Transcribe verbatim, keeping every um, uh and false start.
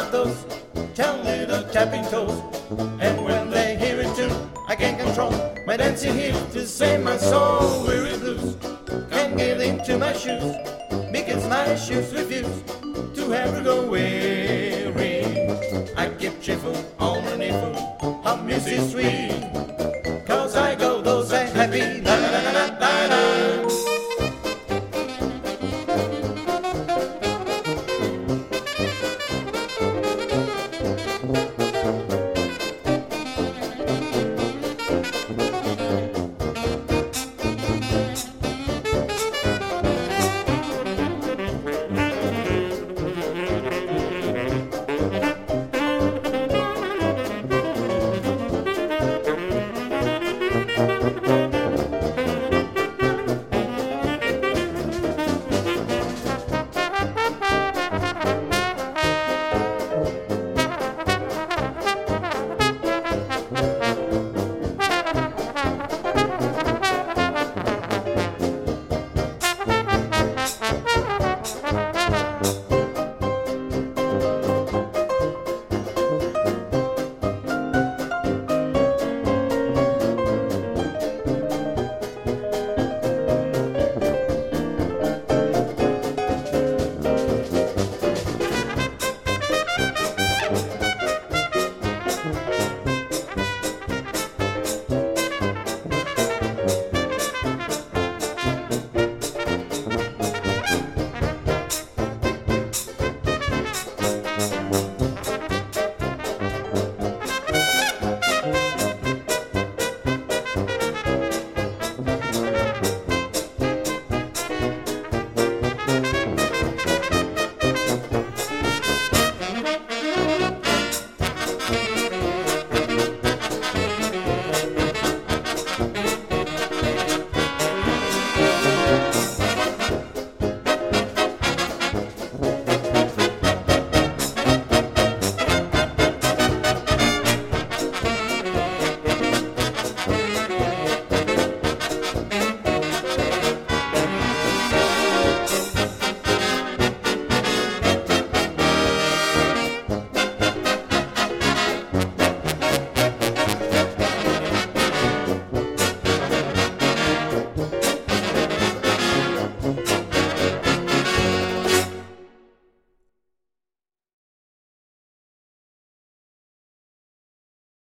about those ten little tapping toes. And when they hear it too, I can't control my dancing hips to save my soul. Weary blues can't get into my shoes because my shoes refuse to ever go weary. I keep cheerful on the food of music sweet.